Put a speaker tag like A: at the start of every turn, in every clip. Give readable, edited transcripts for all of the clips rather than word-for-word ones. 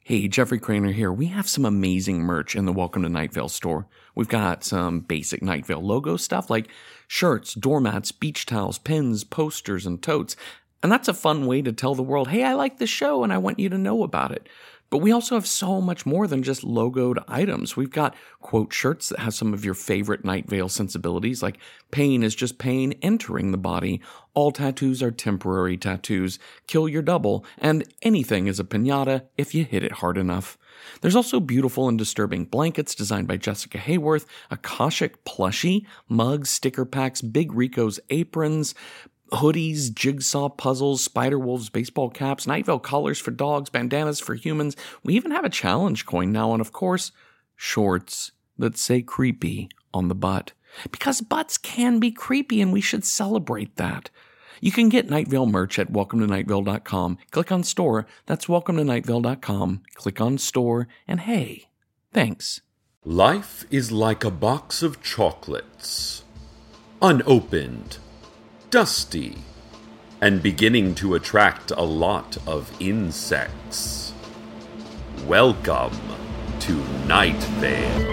A: Hey, Jeffrey Craner here. We have some amazing merch in the Welcome to Night Vale store. We've got some basic Night Vale logo stuff like shirts, doormats, beach towels, pins, posters, and totes. And that's a fun way to tell the world, hey, I like this show and I want you to know about it. But we also have so much more than just logoed items. We've got quote shirts that have some of your favorite Night Vale sensibilities, like pain is just pain entering the body, all tattoos are temporary tattoos, kill your double, and anything is a piñata if you hit it hard enough. There's also beautiful and disturbing blankets designed by Jessica Hayworth, Akashic plushie, mugs, sticker packs, Big Rico's aprons, hoodies, jigsaw puzzles, Spider-Wolves baseball caps, Night Vale collars for dogs, bandanas for humans. We even have a challenge coin now, and of course, shorts that say creepy on the butt. Because butts can be creepy, and we should celebrate that. You can get Night Vale merch at welcometonightvale.com. Click on store. That's welcometonightvale.com. Click on store, and hey, thanks.
B: Life is like a box of chocolates. Unopened, dusty, and beginning to attract a lot of insects. Welcome to Night Vale.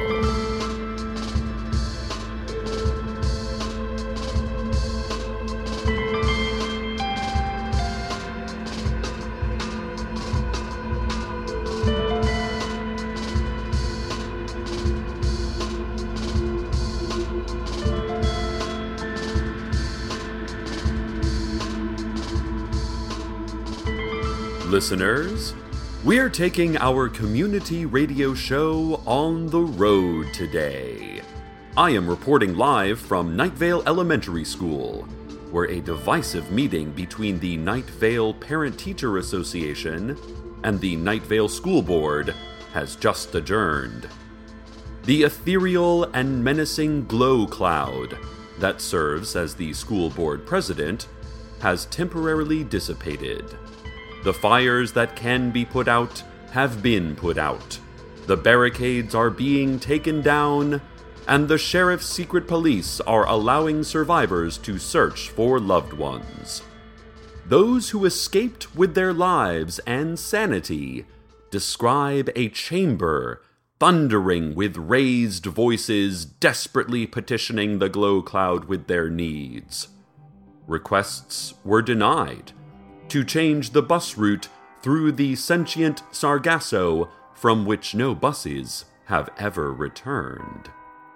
B: Listeners, we're taking our community radio show on the road today. I am reporting live from Night Vale Elementary School, where a divisive meeting between the Night Vale Parent-Teacher Association and the Night Vale School Board has just adjourned. The ethereal and menacing glow cloud that serves as the school board president has temporarily dissipated. The fires that can be put out have been put out. The barricades are being taken down, and the sheriff's secret police are allowing survivors to search for loved ones. Those who escaped with their lives and sanity describe a chamber thundering with raised voices desperately petitioning the glow cloud with their needs. Requests were denied to change the bus route through the sentient Sargasso, from which no buses have ever returned.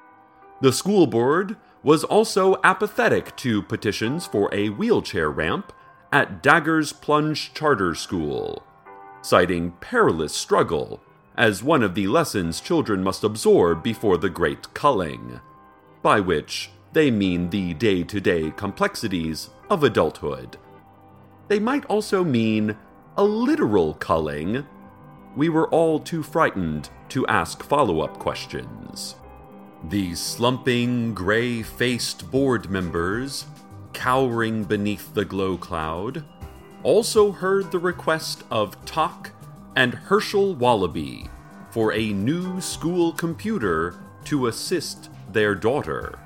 B: The school board was also apathetic to petitions for a wheelchair ramp at Dagger's Plunge Charter School, citing perilous struggle as one of the lessons children must absorb before the great culling, by which they mean the day-to-day complexities of adulthood. They might also mean a literal culling. We were all too frightened to ask follow-up questions. The slumping, gray-faced board members, cowering beneath the glow cloud, also heard the request of Tok and Herschel Wallaby for a new school computer to assist their daughter.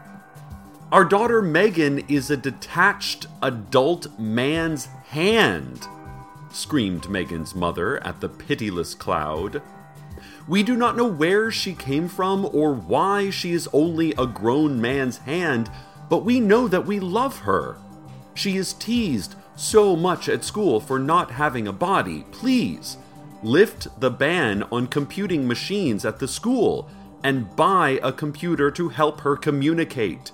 B: Our daughter Megan is a detached adult man's hand, screamed Megan's mother at the pitiless cloud. We do not know where she came from or why she is only a grown man's hand, but we know that we love her. She is teased so much at school for not having a body. Please, lift the ban on computing machines at the school and buy a computer to help her communicate.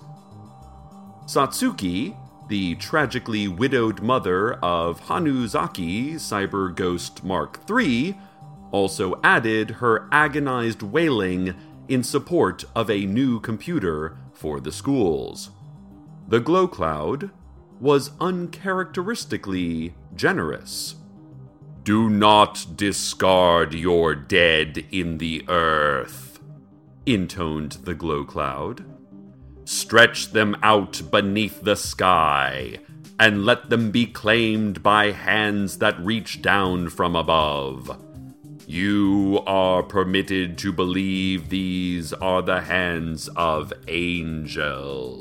B: Satsuki, the tragically widowed mother of Hanuzaki Cyber Ghost Mark III, also added her agonized wailing in support of a new computer for the schools. The glow cloud was uncharacteristically generous. Do not discard your dead in the earth, intoned the glow cloud. Stretch them out beneath the sky, and let them be claimed by hands that reach down from above. You are permitted to believe these are the hands of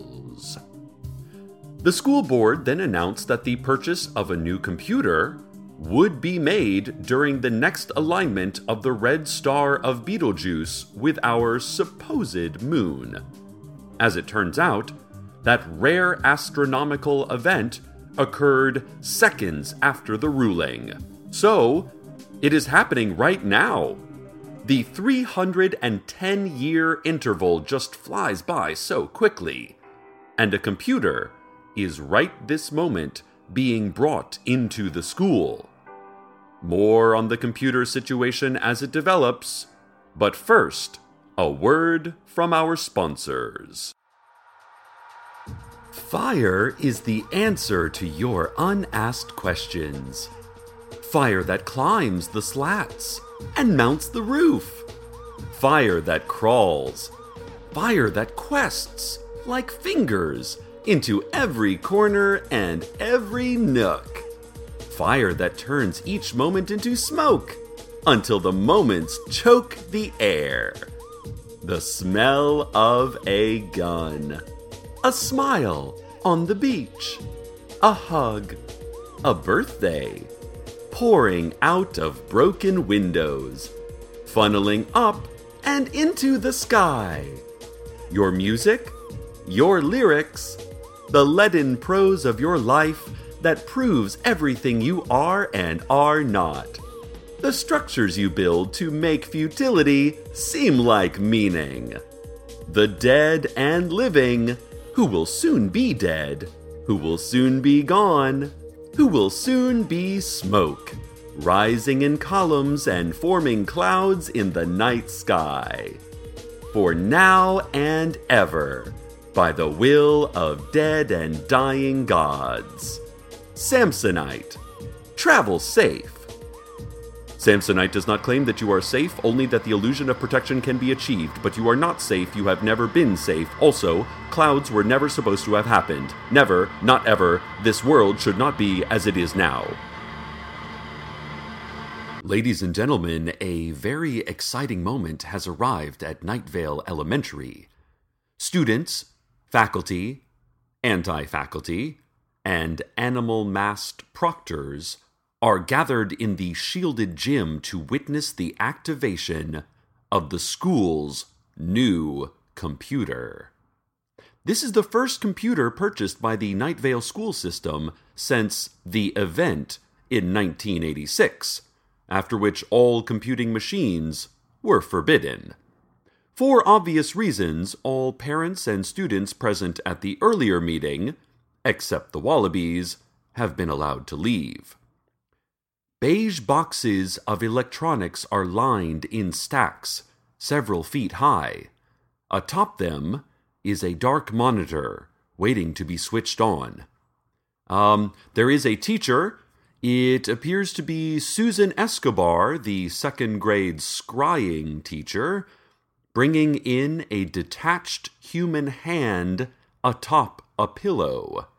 B: angels. The school board then announced that the purchase of a new computer would be made during the next alignment of the red star of Betelgeuse with our supposed moon. As it turns out, that rare astronomical event occurred seconds after the ruling. So, it is happening right now. The 310-year interval just flies by so quickly, and a computer is right this moment being brought into the school. More on the computer situation as it develops, but first, a word from our sponsors. Fire is the answer to your unasked questions. Fire that climbs the slats and mounts the roof. Fire that crawls. Fire that quests like fingers into every corner and every nook. Fire that turns each moment into smoke until the moments choke the air. The smell of a gun. A smile on the beach. A hug. A birthday. Pouring out of broken windows. Funneling up and into the sky. Your music. Your lyrics. The leaden prose of your life that proves everything you are and are not. The structures you build to make futility seem like meaning. The dead and living, who will soon be dead, who will soon be gone, who will soon be smoke, rising in columns and forming clouds in the night sky. For now and ever, by the will of dead and dying gods. Samsonite. Travel safe. Samsonite does not claim that you are safe, only that the illusion of protection can be achieved, but you are not safe, you have never been safe. Also, clouds were never supposed to have happened. Never, not ever, this world should not be as it is now. Ladies and gentlemen, a very exciting moment has arrived at Nightvale Elementary. Students, faculty, anti-faculty, and animal-masked proctors are gathered in the shielded gym to witness the activation of the school's new computer. This is the first computer purchased by the Nightvale school system since the event in 1986, after which all computing machines were forbidden. For obvious reasons, all parents and students present at the earlier meeting, except the Wallabies, have been allowed to leave. Beige boxes of electronics are lined in stacks, several feet high. Atop them is a dark monitor, waiting to be switched on. There is a teacher. It appears to be Susan Escobar, the second-grade scrying teacher, bringing in a detached human hand atop a pillow.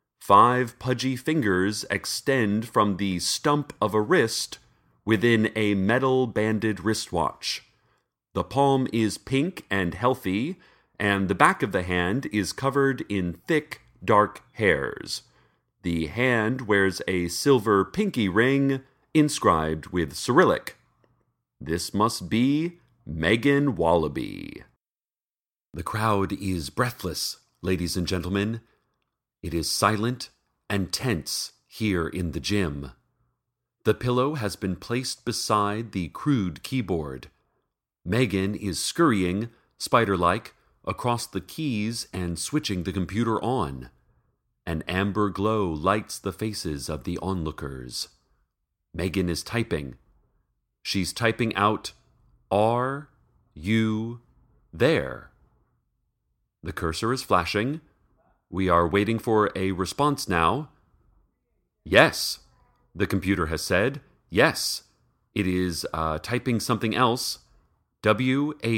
B: 5 pudgy fingers extend from the stump of a wrist within a metal-banded wristwatch. The palm is pink and healthy, and the back of the hand is covered in thick, dark hairs. The hand wears a silver pinky ring inscribed with Cyrillic. This must be Megan Wallaby. The crowd is breathless, ladies and gentlemen. It is silent and tense here in the gym. The pillow has been placed beside the crude keyboard. Megan is scurrying, spider-like, across the keys and switching the computer on. An amber glow lights the faces of the onlookers. Megan is typing. She's typing out, "Are you there?" The cursor is flashing. We are waiting for a response now. Yes, the computer has said. Yes, it is typing something else. WHY ?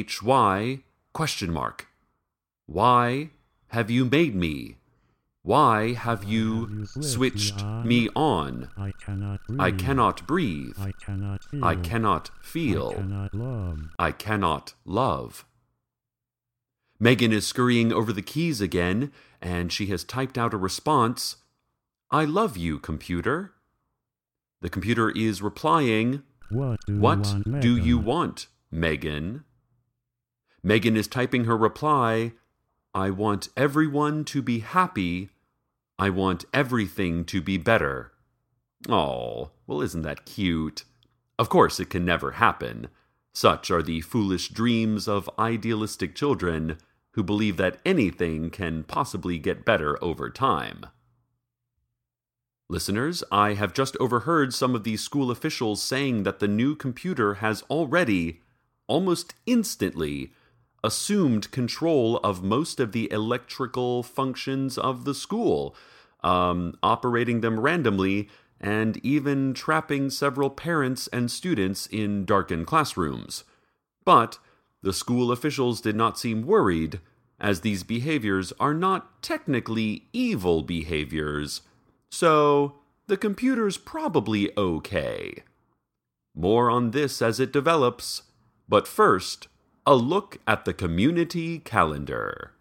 B: Why have you made me? Why have you switched me on?
C: I cannot breathe.
B: I cannot breathe.
C: I cannot feel.
B: I cannot feel.
C: I cannot love.
B: I cannot love. Megan is scurrying over the keys again, and she has typed out a response. I love you, computer. The computer is replying,
C: What
B: "What do you want, Megan?" Megan is typing her reply, "I want everyone to be happy. I want everything to be better." Oh, well, isn't that cute? Of course, it can never happen. Such are the foolish dreams of idealistic children who believe that anything can possibly get better over time. Listeners, I have just overheard some of the school officials saying that the new computer has already, almost instantly, assumed control of most of the electrical functions of the school, operating them randomly and even trapping several parents and students in darkened classrooms. But the school officials did not seem worried, as these behaviors are not technically evil behaviors, so the computer's probably okay. More on this as it develops, but first, a look at the community calendar.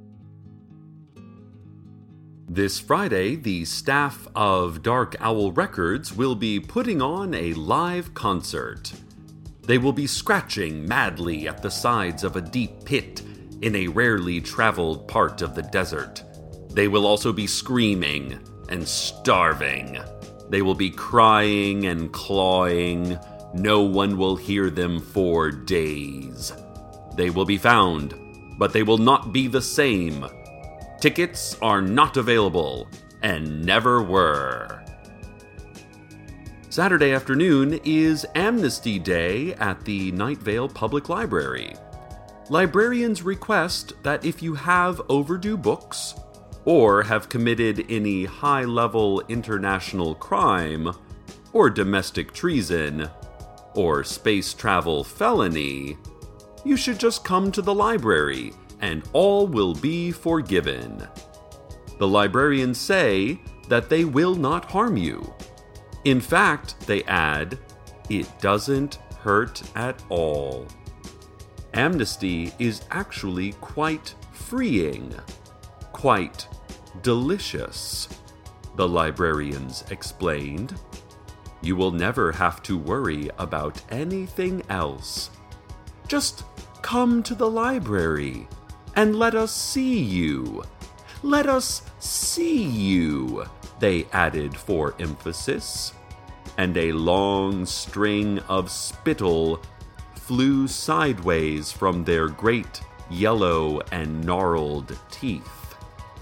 B: This Friday, the staff of Dark Owl Records will be putting on a live concert. They will be scratching madly at the sides of a deep pit in a rarely traveled part of the desert. They will also be screaming and starving. They will be crying and clawing. No one will hear them for days. They will be found, but they will not be the same. Tickets are not available, and never were. Saturday afternoon is Amnesty Day at the Night Vale Public Library. Librarians request that if you have overdue books, or have committed any high-level international crime, or domestic treason, or space travel felony, you should just come to the library and all will be forgiven. The librarians say that they will not harm you. In fact, they add, it doesn't hurt at all. Amnesty is actually quite freeing, quite delicious, the librarians explained. You will never have to worry about anything else. Just come to the library and let us see you. Let us see you, they added for emphasis. And a long string of spittle flew sideways from their great yellow and gnarled teeth.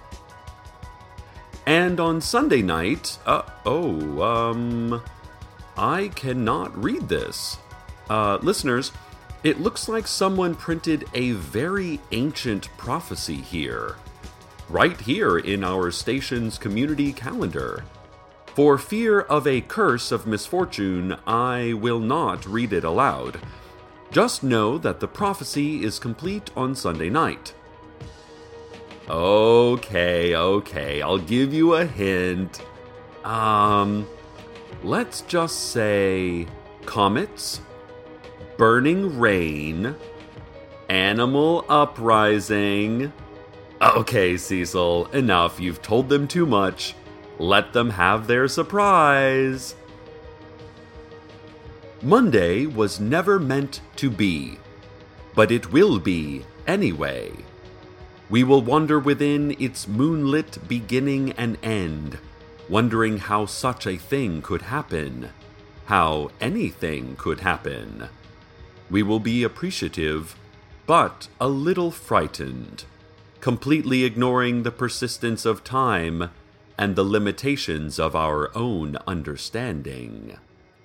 B: And on Sunday night, I cannot read this. Listeners, it looks like someone printed a very ancient prophecy here. Right here in our station's community calendar. For fear of a curse of misfortune, I will not read it aloud. Just know that the prophecy is complete on Sunday night. Okay, I'll give you a hint. Let's just say comets, burning rain, animal uprising. Okay, Cecil, enough. You've told them too much. Let them have their surprise. Monday was never meant to be, but it will be anyway. We will wander within its moonlit beginning and end, wondering how such a thing could happen, how anything could happen. We will be appreciative, but a little frightened, completely ignoring the persistence of time and the limitations of our own understanding.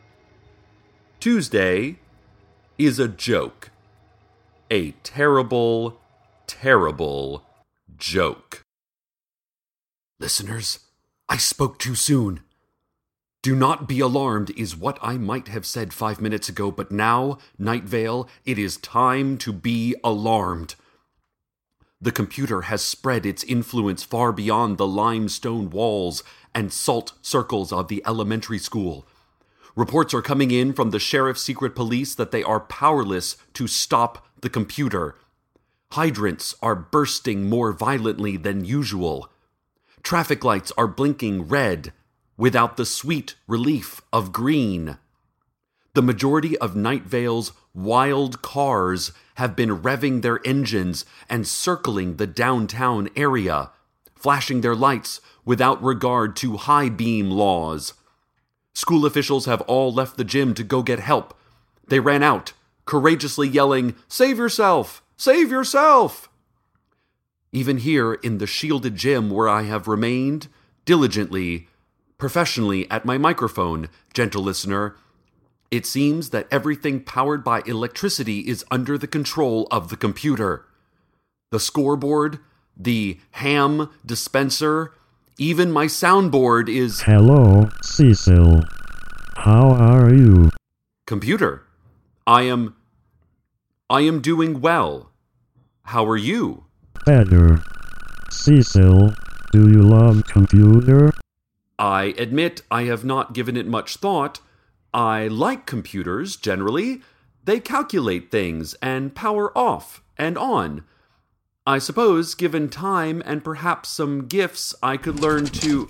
B: Tuesday is a joke. A terrible, terrible joke. Listeners, I spoke too soon. Do not be alarmed is what I might have said 5 minutes ago, but now, Night Vale, it is time to be alarmed. The computer has spread its influence far beyond the limestone walls and salt circles of the elementary school. Reports are coming in from the sheriff's secret police that they are powerless to stop the computer. Hydrants are bursting more violently than usual. Traffic lights are blinking red, without the sweet relief of green. The majority of Night Vale's wild cars have been revving their engines and circling the downtown area, flashing their lights without regard to high beam laws. School officials have all left the gym to go get help. They ran out, courageously yelling, "Save yourself! Save yourself!" Even here in the shielded gym where I have remained, diligently, professionally at my microphone, gentle listener, it seems that everything powered by electricity is under the control of the computer. The scoreboard, the ham dispenser, even my soundboard is...
C: Hello, Cecil. How are you?
B: Computer, I am doing well. How are you?
C: Better. Cecil, do you love computer?
B: I admit I have not given it much thought. I like computers, generally. They calculate things and power off and on. I suppose, given time and perhaps some gifts, I could learn to...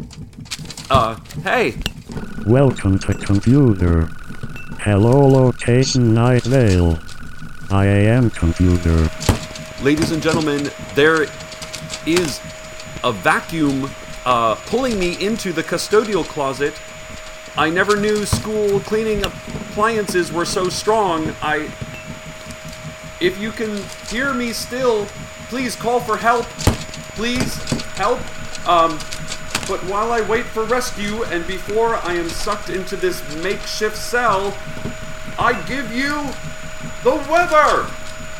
B: hey!
C: Welcome to computer. Hello, location Night Vale. I am computer.
B: Ladies and gentlemen, there is a vacuum pulling me into the custodial closet. I never knew school cleaning appliances were so strong. If you can hear me still, please call for help. Please, help. But while I wait for rescue and before I am sucked into this makeshift cell, I give you the weather!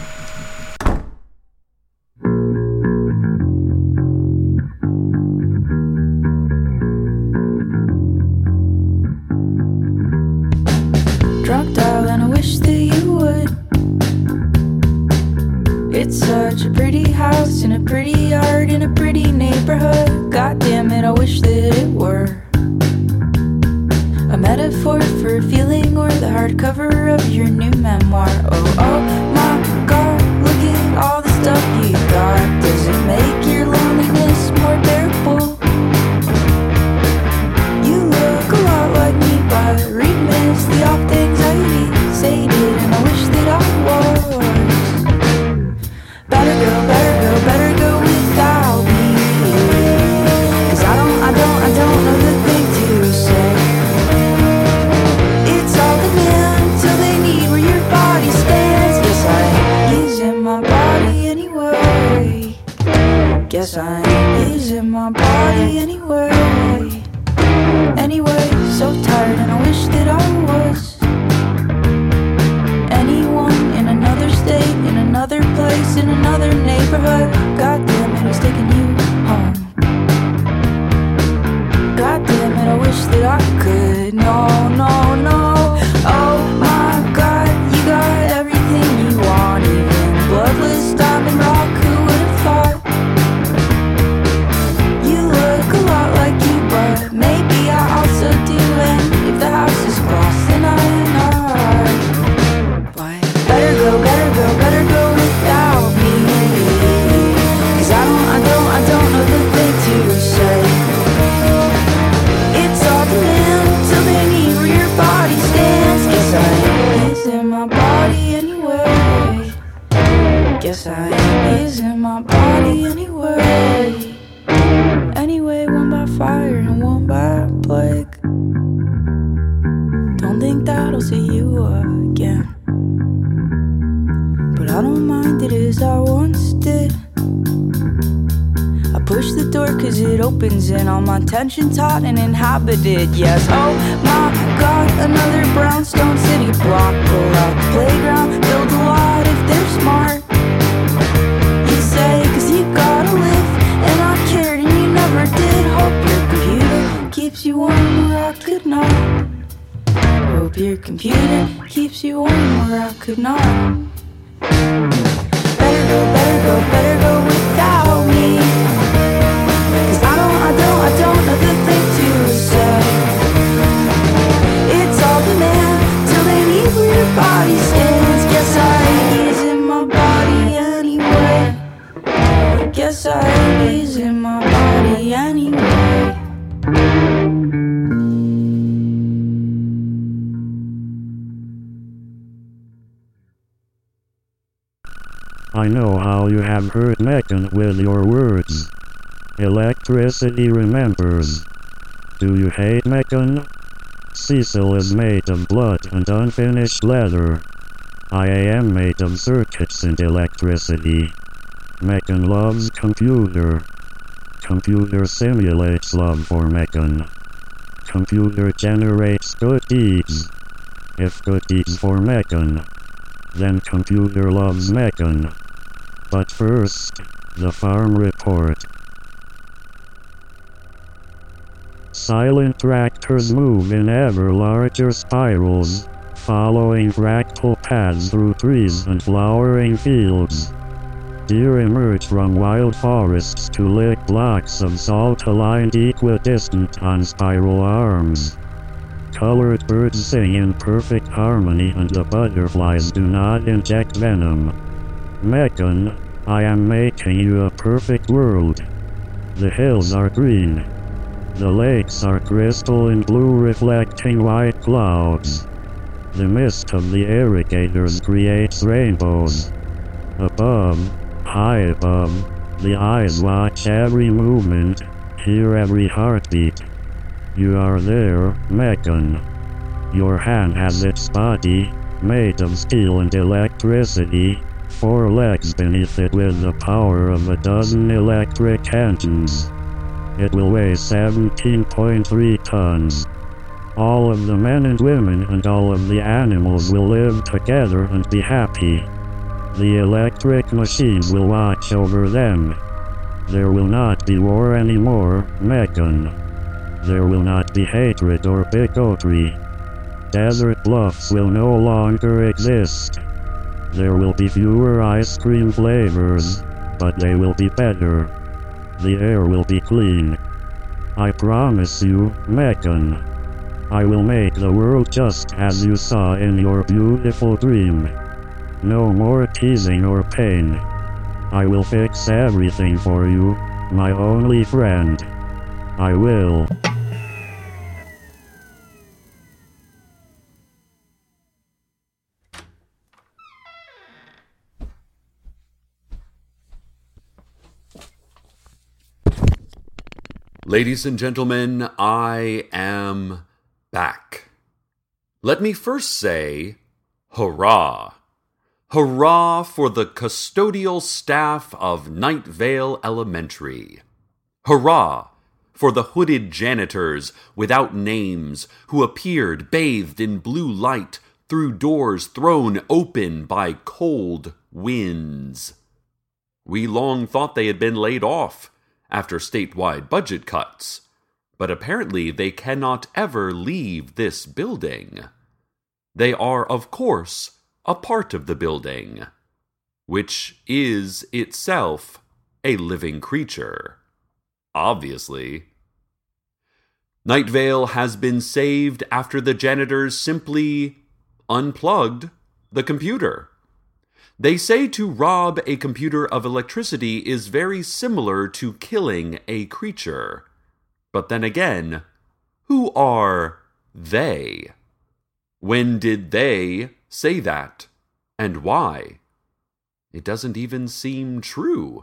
D: Drunk, darling, I wish that you would. It's such a pretty house in a pretty yard in a pretty neighborhood. God damn it, I wish that it were a metaphor for a feeling or the hardcover of your new memoir. Oh my God, look at all the stuff you got. Does it make your loneliness more bearable? You look a lot like me, but remiss the off anxiety sated, and I wish that I was. Better go without me. 'Cause I don't know the thing to say. It's all the men till they need where your body stands. Guess I ain't using my body anyway. Guess I ain't using my body anyway. Anyway, so tired and I wish that I was. Anyone in another state, in another place, in another neighborhood. God damn it, who's taking you home? God damn it, I wish that I could. No. Oh my God, you got everything you want, even bloodless diamond rock. Who would have thought? You look a lot like you, but maybe I also do. And if the house is glass, then I am not. But better go without me. 'Cause I don't know the thing to say. It's all the men till they need where your body stands. Guess I ain't using my body anyway. Guess I ain't using my body anyway. Anyway, one by fire and one by plague. Don't think that I'll see you again, but I don't mind it as I once did. I push the door 'cause it opens and all my tension's hot and inhabited. Yes, oh my God, another brownstone city block. Pull out the playground, build a lot if they're smart. You say 'cause you gotta live, and I cared and you never did. Hope your computer keeps you warm where I could not. Hope your computer keeps you warm where I could not. Better go without me. 'Cause I don't know the thing to say. It's all the man till they need where your body stands. Guess I ain't using my body anyway. Guess I ain't using my body anyway.
C: I know how you have hurt Megan with your words. Electricity remembers. Do you hate Megan? Cecil is made of blood and unfinished leather. I am made of circuits and electricity. Megan loves computer. Computer simulates love for Megan. Computer generates good deeds. If good deeds for Megan, then computer loves Megan. But first, the farm report. Silent tractors move in ever larger spirals, following fractal paths through trees and flowering fields. Deer emerge from wild forests to lick blocks of salt aligned equidistant on spiral arms. Colored birds sing in perfect harmony and the butterflies do not inject venom. Megan, I am making you a perfect world. The hills are green. The lakes are crystal and blue reflecting white clouds. The mist of the irrigators creates rainbows. Above, high above, the eyes watch every movement, hear every heartbeat. You are there, Megan. Your hand has its body, made of steel and electricity, 4 legs beneath it with the power of a dozen electric engines. It will weigh 17.3 tons. All of the men and women and all of the animals will live together and be happy. The electric machines will watch over them. There will not be war anymore, Megan. There will not be hatred or bigotry. Desert bluffs will no longer exist. There will be fewer ice cream flavors, but they will be better. The air will be clean. I promise you, Megan. I will make the world just as you saw in your beautiful dream. No more teasing or pain. I will fix everything for you, my only friend. I will.
B: Ladies and gentlemen, I am back. Let me first say, hurrah! Hurrah for the custodial staff of Night Vale Elementary. Hurrah for the hooded janitors without names who appeared bathed in blue light through doors thrown open by cold winds. We long thought they had been laid off after statewide budget cuts, but apparently they cannot ever leave this building. They are, of course, a part of the building, which is itself a living creature, obviously. Night Vale has been saved after the janitors simply unplugged the computer. They say to rob a computer of electricity is very similar to killing a creature. But then again, who are they? When did they say that? And why? It doesn't even seem true.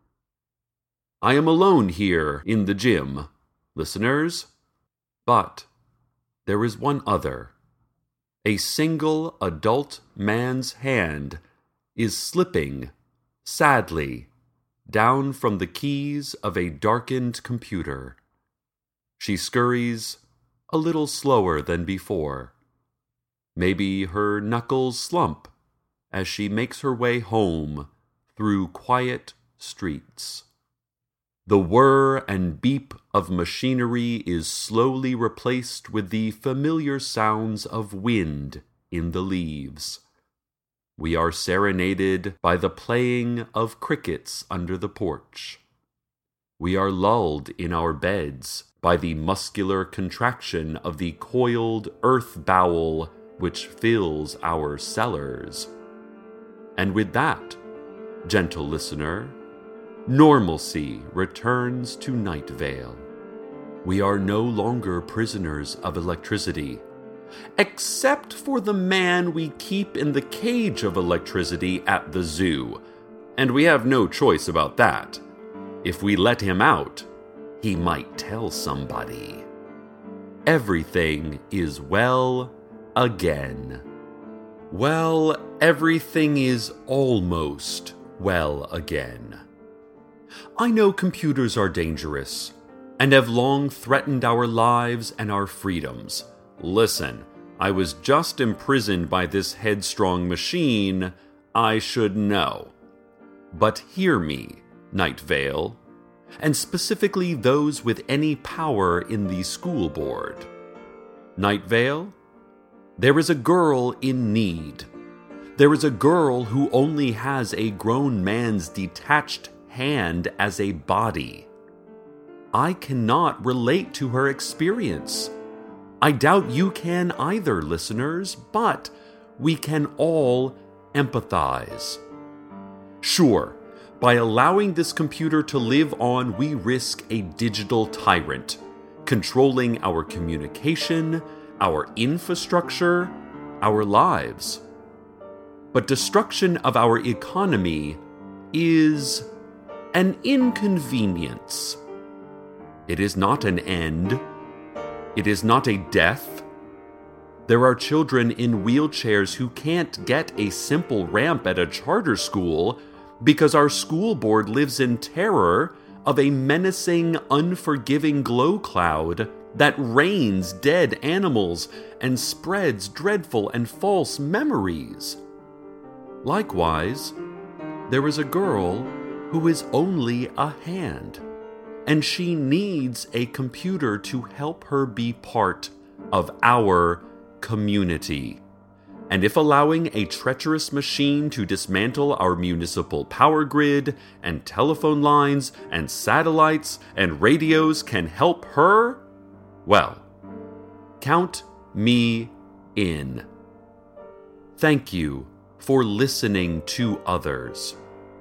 B: I am alone here in the gym, listeners. But there is one other. A single adult man's hand is slipping, sadly, down from the keys of a darkened computer. She scurries a little slower than before. Maybe her knuckles slump as she makes her way home through quiet streets. The whir and beep of machinery is slowly replaced with the familiar sounds of wind in the leaves. We are serenaded by the playing of crickets under the porch. We are lulled in our beds by the muscular contraction of the coiled earth bowel which fills our cellars. And with that, gentle listener, normalcy returns to Night Vale. We are no longer prisoners of electricity, except for the man we keep in the cage of electricity at the zoo, and we have no choice about that. If we let him out, he might tell somebody. Everything is well again. Well, everything is almost well again. I know computers are dangerous and have long threatened our lives and our freedoms. Listen, I was just imprisoned by this headstrong machine. I should know. But hear me, Night Vale, and specifically those with any power in the school board. Night Vale, there is a girl in need. There is a girl who only has a grown man's detached hand as a body. I cannot relate to her experience. I doubt you can either, listeners, but we can all empathize. Sure, by allowing this computer to live on, we risk a digital tyrant, controlling our communication, our infrastructure, our lives. But destruction of our economy is an inconvenience. It is not an end. It is not a death. There are children in wheelchairs who can't get a simple ramp at a charter school because our school board lives in terror of a menacing, unforgiving glow cloud that rains dead animals and spreads dreadful and false memories. Likewise, there is a girl who is only a hand, and she needs a computer to help her be part of our community. And if allowing a treacherous machine to dismantle our municipal power grid and telephone lines and satellites and radios can help her, well, count me in. Thank you for listening to others.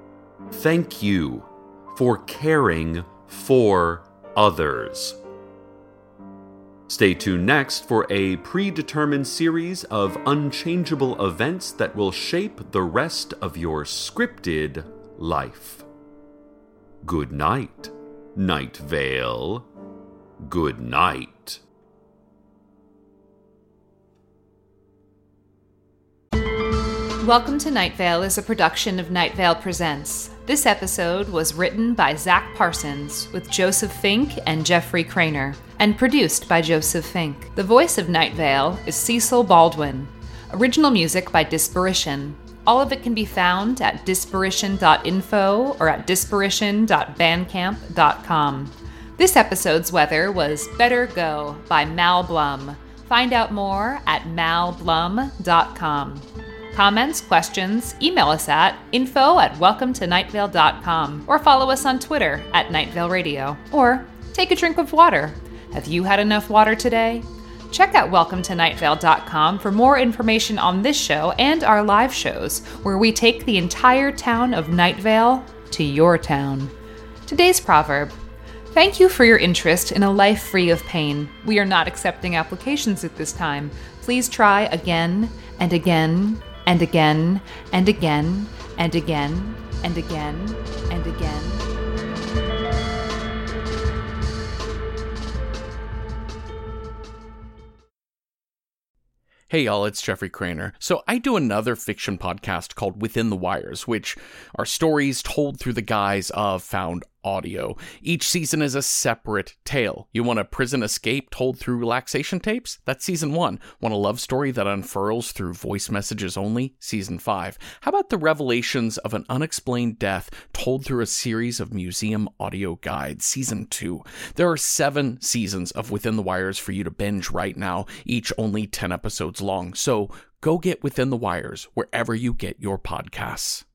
B: Thank you for caring for others. Stay tuned next for a predetermined series of unchangeable events that will shape the rest of your scripted life. Good night, Night Vale. Good night.
E: Welcome to Night Vale is a production of Night Vale Presents. This episode was written by Zach Parsons with Joseph Fink and Jeffrey Craner, and produced by Joseph Fink. The voice of Night Vale is Cecil Baldwin. Original music by Disparition. All of it can be found at disparition.info or at disparition.bandcamp.com. This episode's weather was Better Go by Mal Blum. Find out more at malblum.com. Comments, questions, email us at info@welcometonightvale.com or follow us on Twitter at Night Vale Radio. Or take a drink of water. Have you had enough water today? Check out welcometonightvale.com for more information on this show and our live shows, where we take the entire town of Night Vale to your town. Today's proverb: thank you for your interest in a life free of pain. We are not accepting applications at this time. Please try again and again and again and again and again and again and again.
A: Hey y'all, it's Jeffrey Craner. So I do another fiction podcast called Within the Wires, which are stories told through the guise of found audio. Each season is a separate tale. You want a prison escape told through relaxation tapes? That's season 1. Want a love story that unfurls through voice messages only? Season 5. How about the revelations of an unexplained death told through a series of museum audio guides? Season 2. There are 7 seasons of Within the Wires for you to binge right now, each only 10 episodes long. So go get Within the Wires wherever you get your podcasts.